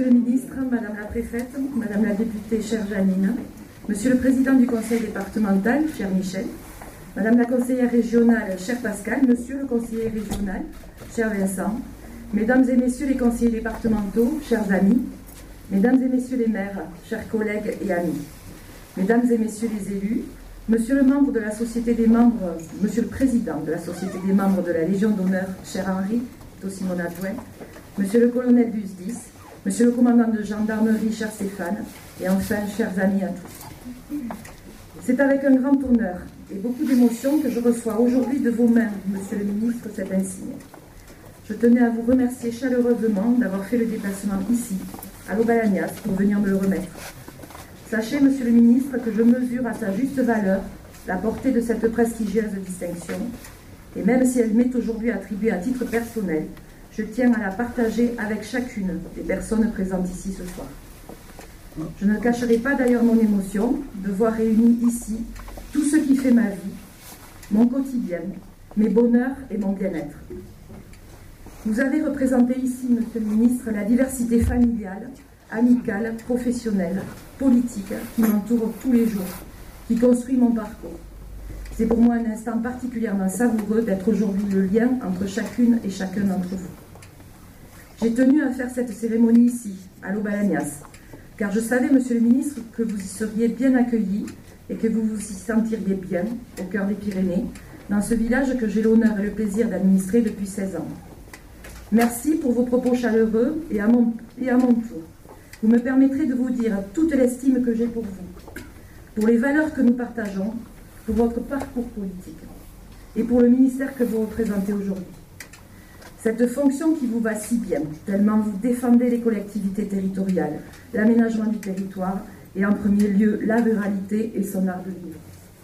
Monsieur le ministre, Madame la préfète, Madame la députée, chère Janine, Monsieur le président du conseil départemental, cher Michel, Madame la conseillère régionale, cher Pascal, Monsieur le conseiller régional, cher Vincent, Mesdames et Messieurs les conseillers départementaux, chers amis, Mesdames et Messieurs les maires, chers collègues et amis, Mesdames et Messieurs les élus, Monsieur le membre de la Société des membres, Monsieur le président de la Société des membres de la Légion d'honneur, cher Henri, qui est aussi mon adjoint, Monsieur le colonel du SDIS, Monsieur le commandant de gendarmerie, cher Stéphane, et enfin, chers amis à tous. C'est avec un grand honneur et beaucoup d'émotion que je reçois aujourd'hui de vos mains, Monsieur le ministre, cet insigne. Je tenais à vous remercier chaleureusement d'avoir fait le déplacement ici, à l'Aubalagnas, pour venir me le remettre. Sachez, Monsieur le ministre, que je mesure à sa juste valeur la portée de cette prestigieuse distinction, et même si elle m'est aujourd'hui attribuée à titre personnel, je tiens à la partager avec chacune des personnes présentes ici ce soir. Je ne cacherai pas d'ailleurs mon émotion de voir réunis ici tout ce qui fait ma vie, mon quotidien, mes bonheurs et mon bien-être. Vous avez représenté ici, Monsieur le ministre, la diversité familiale, amicale, professionnelle, politique qui m'entoure tous les jours, qui construit mon parcours. C'est pour moi un instant particulièrement savoureux d'être aujourd'hui le lien entre chacune et chacun d'entre vous. J'ai tenu à faire cette cérémonie ici, à l'Aubalagnas, car je savais, Monsieur le ministre, que vous y seriez bien accueillis et que vous vous y sentiriez bien, au cœur des Pyrénées, dans ce village que j'ai l'honneur et le plaisir d'administrer depuis 16 ans. Merci pour vos propos chaleureux et à mon tour. Vous me permettrez de vous dire toute l'estime que j'ai pour vous, pour les valeurs que nous partageons, pour votre parcours politique et pour le ministère que vous représentez aujourd'hui. Cette fonction qui vous va si bien, tellement vous défendez les collectivités territoriales, l'aménagement du territoire et en premier lieu la ruralité et son art de vivre.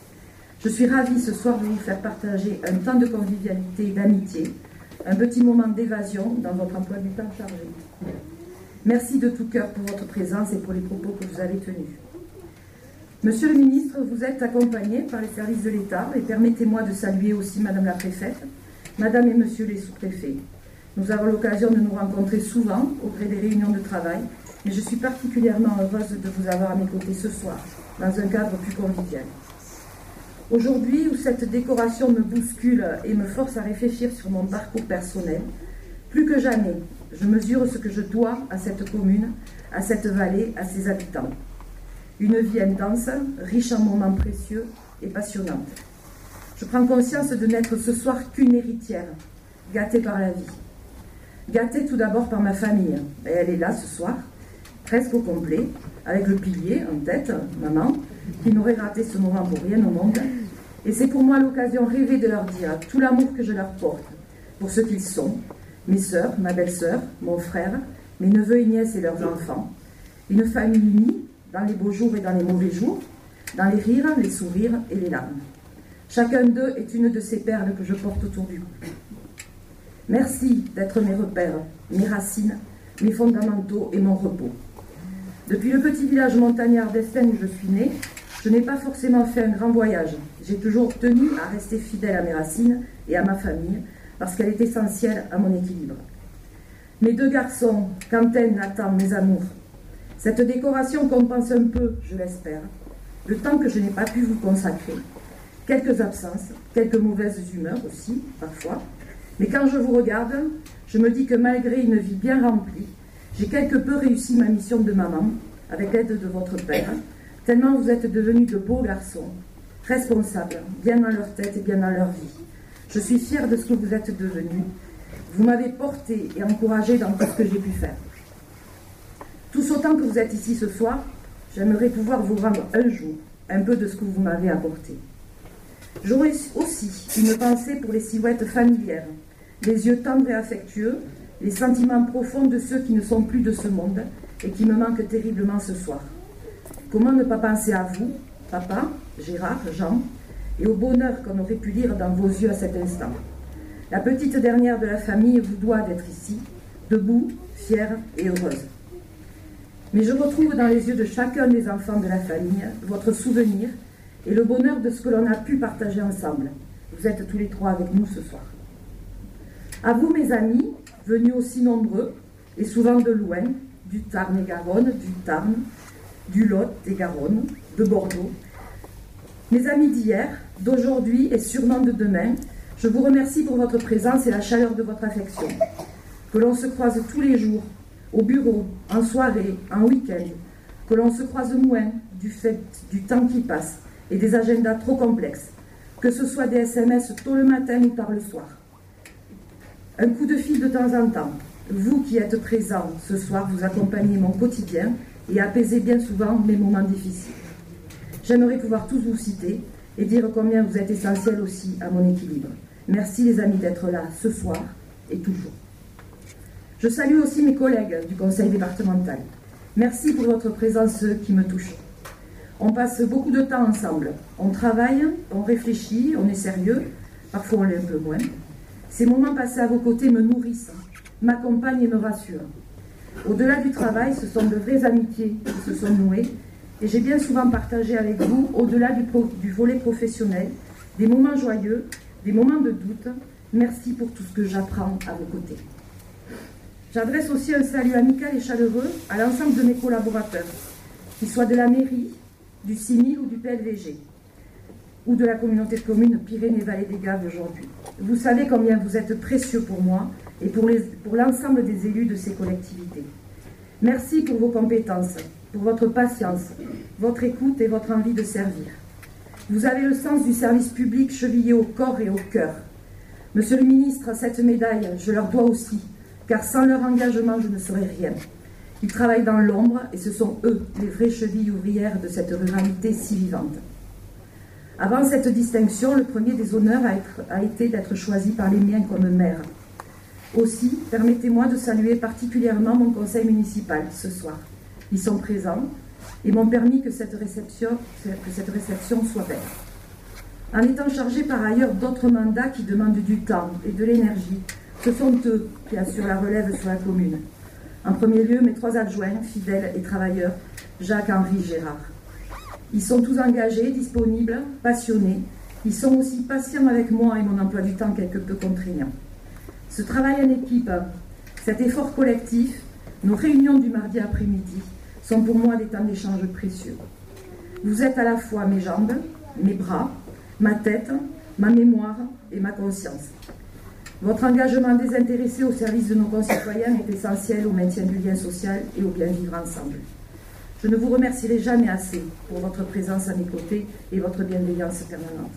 Je suis ravie ce soir de vous faire partager un temps de convivialité et d'amitié, un petit moment d'évasion dans votre emploi du temps chargé. Merci de tout cœur pour votre présence et pour les propos que vous avez tenus. Monsieur le ministre, vous êtes accompagné par les services de l'État et permettez-moi de saluer aussi Madame la préfète, Madame et Monsieur les sous-préfets. Nous avons l'occasion de nous rencontrer souvent au gré des réunions de travail, mais je suis particulièrement heureuse de vous avoir à mes côtés ce soir, dans un cadre plus convivial. Aujourd'hui, où cette décoration me bouscule et me force à réfléchir sur mon parcours personnel, plus que jamais, je mesure ce que je dois à cette commune, à cette vallée, à ses habitants. Une vie intense, riche en moments précieux et passionnante. Je prends conscience de n'être ce soir qu'une héritière, gâtée par la vie. Gâtée tout d'abord par ma famille, et elle est là ce soir, presque au complet, avec le pilier en tête, maman, qui n'aurait raté ce moment pour rien au monde. Et c'est pour moi l'occasion rêvée de leur dire tout l'amour que je leur porte, pour ce qu'ils sont, mes sœurs, ma belle-sœur, mon frère, mes neveux et nièces et leurs enfants. Une famille unie, dans les beaux jours et dans les mauvais jours, dans les rires, les sourires et les larmes. Chacun d'eux est une de ces perles que je porte autour du cou. Merci d'être mes repères, mes racines, mes fondamentaux et mon repos. Depuis le petit village montagnard d'Estaing où je suis née, je n'ai pas forcément fait un grand voyage. J'ai toujours tenu à rester fidèle à mes racines et à ma famille, parce qu'elle est essentielle à mon équilibre. Mes deux garçons, Quentin, Nathan, mes amours, cette décoration compense un peu, je l'espère, le temps que je n'ai pas pu vous consacrer. Quelques absences, quelques mauvaises humeurs aussi, parfois. Mais quand je vous regarde, je me dis que malgré une vie bien remplie, j'ai quelque peu réussi ma mission de maman, avec l'aide de votre père, tellement vous êtes devenus de beaux garçons, responsables, bien dans leur tête et bien dans leur vie. Je suis fière de ce que vous êtes devenus. Vous m'avez porté et encouragé dans tout ce que j'ai pu faire. Tous autant que vous êtes ici ce soir, j'aimerais pouvoir vous rendre un jour un peu de ce que vous m'avez apporté. J'aurais aussi une pensée pour les silhouettes familières, les yeux tendres et affectueux, les sentiments profonds de ceux qui ne sont plus de ce monde et qui me manquent terriblement ce soir. Comment ne pas penser à vous, papa, Gérard, Jean, et au bonheur qu'on aurait pu lire dans vos yeux à cet instant. La petite dernière de la famille vous doit d'être ici, debout, fière et heureuse. Mais je retrouve dans les yeux de chacun des enfants de la famille votre souvenir et le bonheur de ce que l'on a pu partager ensemble. Vous êtes tous les trois avec nous ce soir. À vous, mes amis, venus aussi nombreux et souvent de loin, du Tarn-et-Garonne, du Tarn, du Lot et Garonne, de Bordeaux. Mes amis d'hier, d'aujourd'hui et sûrement de demain, je vous remercie pour votre présence et la chaleur de votre affection. Que l'on se croise tous les jours, au bureau, en soirée, en week-end, que l'on se croise moins du fait du temps qui passe et des agendas trop complexes, que ce soit des SMS tôt le matin ou tard le soir. Un coup de fil de temps en temps. Vous qui êtes présents ce soir, vous accompagnez mon quotidien et apaisez bien souvent mes moments difficiles. J'aimerais pouvoir tous vous citer et dire combien vous êtes essentiels aussi à mon équilibre. Merci les amis d'être là ce soir et toujours. Je salue aussi mes collègues du conseil départemental. Merci pour votre présence qui me touche. On passe beaucoup de temps ensemble. On travaille, on réfléchit, on est sérieux. Parfois on l'est un peu moins. Ces moments passés à vos côtés me nourrissent, m'accompagnent et me rassurent. Au-delà du travail, ce sont de vraies amitiés qui se sont nouées. Et j'ai bien souvent partagé avec vous, au-delà du volet professionnel, des moments joyeux, des moments de doute. Merci pour tout ce que j'apprends à vos côtés. J'adresse aussi un salut amical et chaleureux à l'ensemble de mes collaborateurs, qu'ils soient de la mairie, du CIMIL ou du PLVG, ou de la communauté de communes Pyrénées-Vallée des Gaves aujourd'hui. Vous savez combien vous êtes précieux pour moi et pour l'ensemble des élus de ces collectivités. Merci pour vos compétences, pour votre patience, votre écoute et votre envie de servir. Vous avez le sens du service public chevillé au corps et au cœur. Monsieur le ministre, cette médaille, je leur dois aussi, car sans leur engagement, je ne serais rien. Ils travaillent dans l'ombre et ce sont eux, les vraies chevilles ouvrières de cette ruralité si vivante. Avant cette distinction, le premier des honneurs a été d'être choisi par les miens comme maire. Aussi, permettez-moi de saluer particulièrement mon conseil municipal ce soir. Ils sont présents et m'ont permis que cette réception soit belle. En étant chargés par ailleurs d'autres mandats qui demandent du temps et de l'énergie, ce sont eux qui assurent la relève sur la commune. En premier lieu, mes 3 adjoints, fidèles et travailleurs, Jacques, Henri, Gérard. Ils sont tous engagés, disponibles, passionnés. Ils sont aussi patients avec moi et mon emploi du temps quelque peu contraignant. Ce travail en équipe, cet effort collectif, nos réunions du mardi après-midi sont pour moi des temps d'échange précieux. Vous êtes à la fois mes jambes, mes bras, ma tête, ma mémoire et ma conscience. Votre engagement désintéressé au service de nos concitoyens est essentiel au maintien du lien social et au bien vivre ensemble. Je ne vous remercierai jamais assez pour votre présence à mes côtés et votre bienveillance permanente.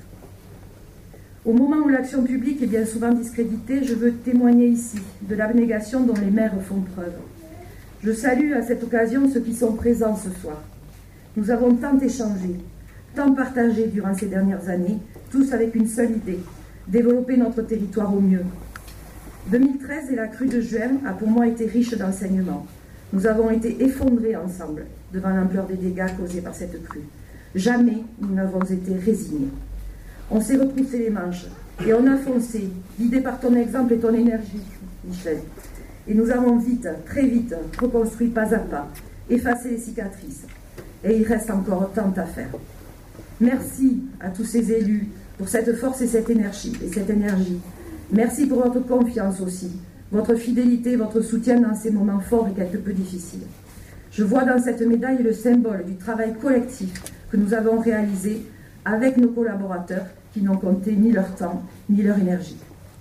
Au moment où l'action publique est bien souvent discréditée, je veux témoigner ici de l'abnégation dont les maires font preuve. Je salue à cette occasion ceux qui sont présents ce soir. Nous avons tant échangé, tant partagé durant ces dernières années, tous avec une seule idée, développer notre territoire au mieux. 2013 et la crue de juin a pour moi été riche d'enseignements. Nous avons été effondrés ensemble devant l'ampleur des dégâts causés par cette crue. Jamais nous n'avons été résignés. On s'est retroussé les manches et on a foncé, guidé par ton exemple et ton énergie, Michel. Et nous avons vite, très vite, reconstruit pas à pas, effacé les cicatrices. Et il reste encore tant à faire. Merci à tous ces élus pour cette force et cette énergie. Merci pour votre confiance aussi, votre fidélité, votre soutien dans ces moments forts et quelque peu difficiles. Je vois dans cette médaille le symbole du travail collectif que nous avons réalisé avec nos collaborateurs qui n'ont compté ni leur temps ni leur énergie.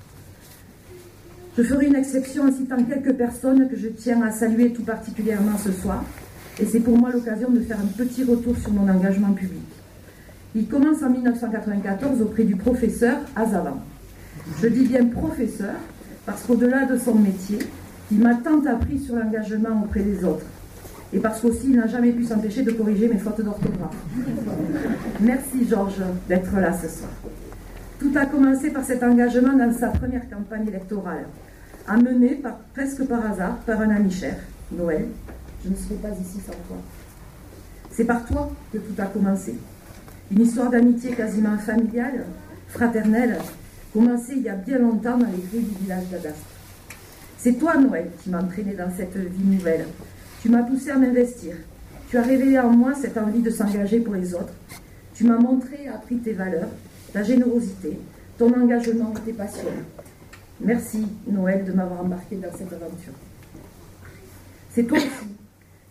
Je ferai une exception en citant quelques personnes que je tiens à saluer tout particulièrement ce soir, et c'est pour moi l'occasion de faire un petit retour sur mon engagement public. Il commence en 1994 auprès du professeur Azavan. Je dis bien professeur parce qu'au-delà de son métier, il m'a tant appris sur l'engagement auprès des autres. Et parce qu'aussi, il n'a jamais pu s'empêcher de corriger mes fautes d'orthographe. Merci Georges d'être là ce soir. Tout a commencé par cet engagement dans sa première campagne électorale, amené presque par hasard par un ami cher, Noël. Je ne serais pas ici sans toi. C'est par toi que tout a commencé. Une histoire d'amitié quasiment familiale, fraternelle, commencée il y a bien longtemps dans les rues du village d'Adastre. C'est toi, Noël, qui m'a entraîné dans cette vie nouvelle. Tu m'as poussé à m'investir. Tu as révélé en moi cette envie de s'engager pour les autres. Tu m'as montré et appris tes valeurs, ta générosité, ton engagement et tes passions. Merci, Noël, de m'avoir embarqué dans cette aventure. C'est toi aussi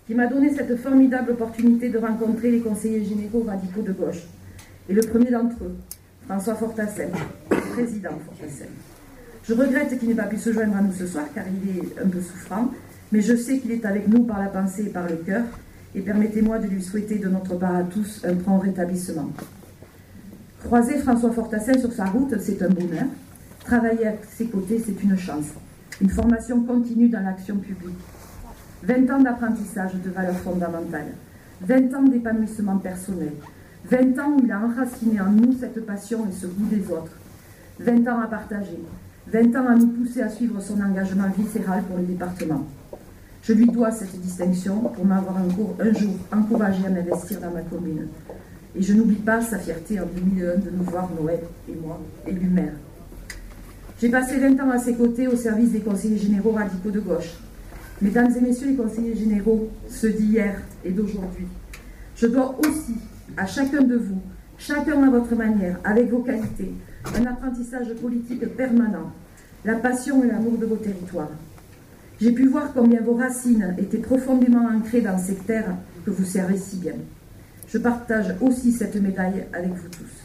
qui m'a donné cette formidable opportunité de rencontrer les conseillers généraux radicaux de gauche. Et le premier d'entre eux, François Fortassin, président Fortassin. Je regrette qu'il n'ait pas pu se joindre à nous ce soir, car il est un peu souffrant, mais je sais qu'il est avec nous par la pensée et par le cœur, et permettez-moi de lui souhaiter de notre part à tous un prompt rétablissement. Croiser François Fortassin sur sa route, c'est un bonheur. Travailler à ses côtés, c'est une chance. Une formation continue dans l'action publique. 20 ans d'apprentissage de valeurs fondamentales. 20 ans d'épanouissement personnel. 20 ans où il a enraciné en nous cette passion et ce goût des autres. 20 ans à partager. 20 ans à nous pousser à suivre son engagement viscéral pour le département. Je lui dois cette distinction pour m'avoir un jour encouragé à m'investir dans ma commune. Et je n'oublie pas sa fierté en 2001 de nous voir, Noël et moi, élus maires. J'ai passé 20 ans à ses côtés au service des conseillers généraux radicaux de gauche. Mesdames et messieurs les conseillers généraux, ceux d'hier et d'aujourd'hui, je dois aussi à chacun de vous, chacun à votre manière, avec vos qualités, un apprentissage politique permanent, la passion et l'amour de vos territoires. J'ai pu voir combien vos racines étaient profondément ancrées dans ces terres que vous servez si bien. Je partage aussi cette médaille avec vous tous.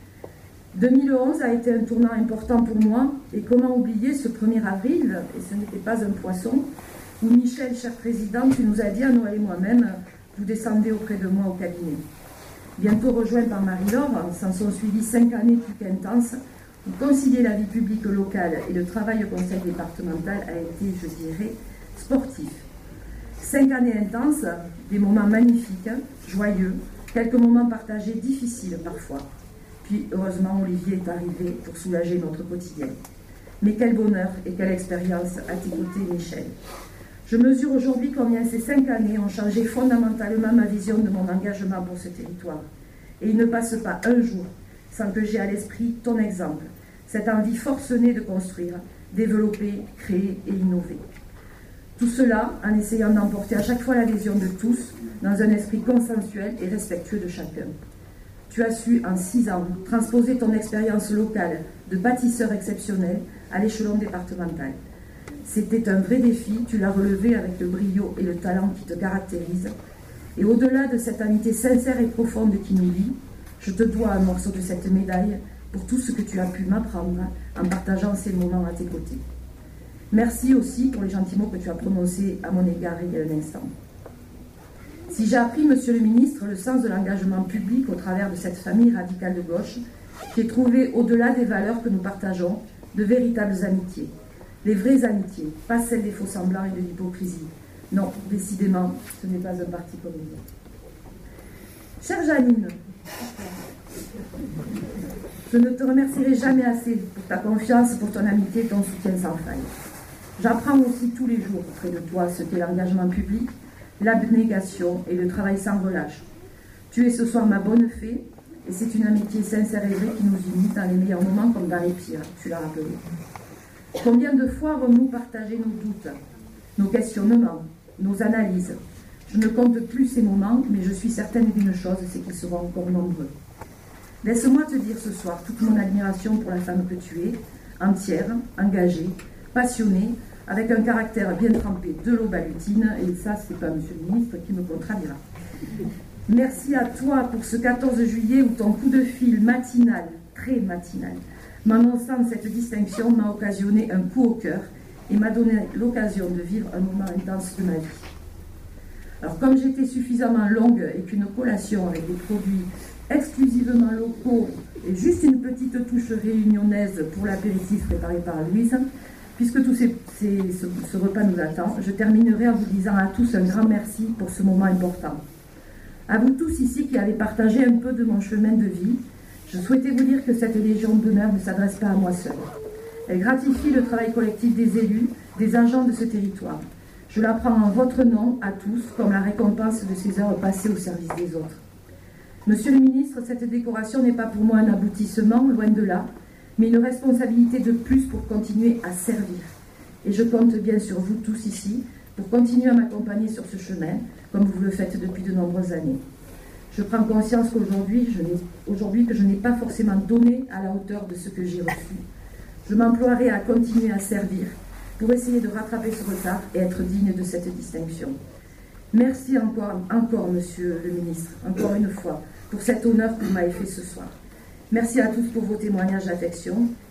2011 a été un tournant important pour moi, et comment oublier ce 1er avril, et ce n'était pas un poisson, où Michel, cher président, tu nous as dit à Noël et moi-même, vous descendez auprès de moi au cabinet. Bientôt rejoint par Marie-Laure, s'en sont suivis 5 années plus qu'intenses, où concilier la vie publique locale et le travail au conseil départemental a été, je dirais, sportif. 5 années intenses, des moments magnifiques, joyeux, quelques moments partagés difficiles parfois. Puis, heureusement, Olivier est arrivé pour soulager notre quotidien. Mais quel bonheur et quelle expérience à tes côtés, Michel. Je mesure aujourd'hui combien ces 5 années ont changé fondamentalement ma vision de mon engagement pour ce territoire. Et il ne passe pas un jour sans que j'aie à l'esprit ton exemple, cette envie forcenée de construire, développer, créer et innover. Tout cela en essayant d'emporter à chaque fois l'adhésion de tous dans un esprit consensuel et respectueux de chacun. Tu as su, en 6 ans, transposer ton expérience locale de bâtisseur exceptionnel à l'échelon départemental. C'était un vrai défi, tu l'as relevé avec le brio et le talent qui te caractérisent. Et au-delà de cette amitié sincère et profonde qui nous lie, je te dois un morceau de cette médaille pour tout ce que tu as pu m'apprendre en partageant ces moments à tes côtés. Merci aussi pour les gentils mots que tu as prononcés à mon égard il y a un instant. Si j'ai appris, Monsieur le Ministre, le sens de l'engagement public au travers de cette famille radicale de gauche, j'ai trouvé, au-delà des valeurs que nous partageons, de véritables amitiés. Les vraies amitiés, pas celles des faux-semblants et de l'hypocrisie. Non, décidément, ce n'est pas un parti communiste. Chère Janine, je ne te remercierai jamais assez pour ta confiance, pour ton amitié et ton soutien sans faille. J'apprends aussi tous les jours auprès de toi ce qu'est l'engagement public, l'abnégation et le travail sans relâche. Tu es ce soir ma bonne fée, et c'est une amitié sincère et vraie qui nous unit dans les meilleurs moments comme dans les pires, tu l'as rappelé. Combien de fois avons-nous partagé nos doutes, nos questionnements, nos analyses? Je ne compte plus ces moments, mais je suis certaine d'une chose, c'est qu'ils seront encore nombreux. Laisse-moi te dire ce soir toute mon admiration pour la femme que tu es, entière, engagée, passionnée, avec un caractère bien trempé de l'eau balutine, et ça, c'est pas Monsieur le Ministre qui me contredira. Merci à toi pour ce 14 juillet où ton coup de fil matinal, très matinal, m'annonçant cette distinction m'a occasionné un coup au cœur et m'a donné l'occasion de vivre un moment intense de ma vie. Alors, comme j'étais suffisamment longue et qu'une collation avec des produits exclusivement locaux et juste une petite touche réunionnaise pour l'apéritif préparé par Louise, puisque tout ce repas nous attend, je terminerai en vous disant à tous un grand merci pour ce moment important. À vous tous ici qui avez partagé un peu de mon chemin de vie, je souhaitais vous dire que cette Légion d'honneur ne s'adresse pas à moi seule. Elle gratifie le travail collectif des élus, des agents de ce territoire. Je la prends en votre nom à tous comme la récompense de ces heures passées au service des autres. Monsieur le ministre, cette décoration n'est pas pour moi un aboutissement, loin de là, mais une responsabilité de plus pour continuer à servir. Et je compte bien sur vous tous ici pour continuer à m'accompagner sur ce chemin, comme vous le faites depuis de nombreuses années. Je prends conscience qu'aujourd'hui, que je n'ai pas forcément donné à la hauteur de ce que j'ai reçu. Je m'emploierai à continuer à servir pour essayer de rattraper ce retard et être digne de cette distinction. Merci encore, Monsieur le ministre, encore une fois, pour cet honneur que vous m'avez fait ce soir. Merci à tous pour vos témoignages d'affection